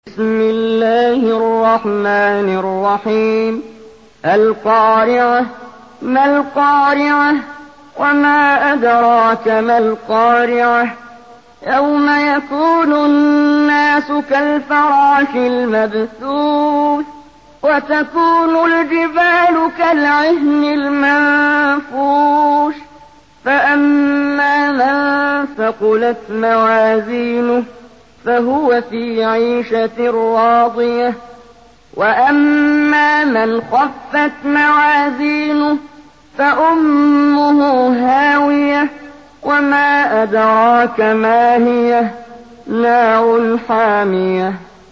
بسم الله الرحمن الرحيم القارعة ما القارعة وما أدراك ما القارعة يوم يكون الناس كالفراش المبثوث وتكون الجبال كالعهن المنفوش فأما من ثقلت موازينه فهو في عيشة راضية وأما من خفت موازينه فأمه هاوية وما أدراك ما هي نار حامية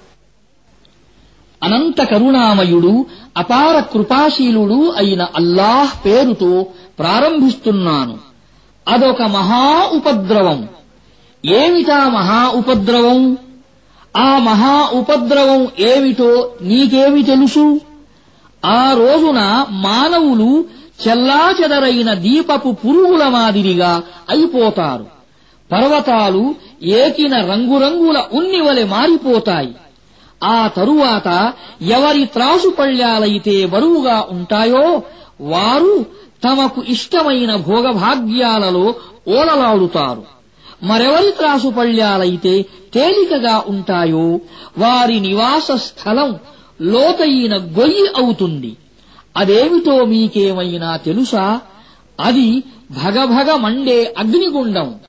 అనంత కరుణామయుడు అపార కృపాశీలుడు అయిన అల్లాహ్ పేరుతో ప్రారంభిస్తున్నాను. అదొక మహా ఉపద్రవం. ఏమిటా మహా ఉపద్రవం? ఆ మహా ఉపద్రవం ఏమిటో నీకేమి తెలుసు? ఆ రోజున మానవులు చెల్లాచెదరైన దీపపు పురుగుల మాదిరిగా అయిపోతారు. పర్వతాలు ఏకిన రంగురంగుల ఉన్నివలె మారిపోతాయి. ఆ తరువాత ఎవరి త్రాసుపళ్ళ్యాలైతే బరువుగా ఉంటాయో వారు తమకు ఇష్టమైన భోగభాగ్యాలలో ఓలలాడుతారు. మరెవరి త్రాసుపళ్ళ్యాలైతే తేలికగా ఉంటాయో వారి నివాస స్థలం లోతైన గొయ్యి అవుతుంది. అదేమిటో మీకేమైనా తెలుసా? అది భగభగ మండే అగ్నిగుండం.